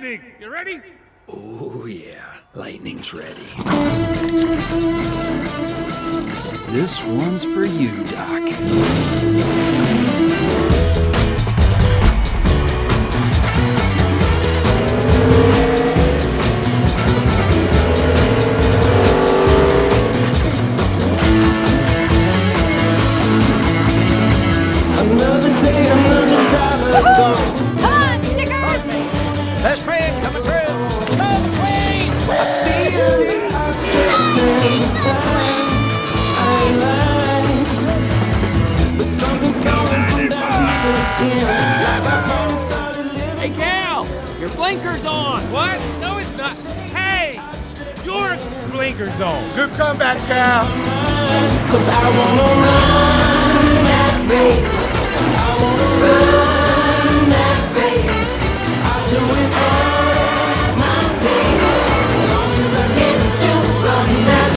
lightning. You ready? Oh, yeah. Lightning's ready. This one's for you, Doc. Another day, another dollar gone. Come on, stickers! Best friend coming through. Come, Queen! I feel the outstretched hands of time. I ain't lying, but something's coming from down deep within. Like my phone started living. Hey, Cal! Your blinker's on! What? No, it's not. Hey! Your blinker's on. Good comeback, Cal. 'Cause I wanna run that race. I wanna run that race. I'll do it all.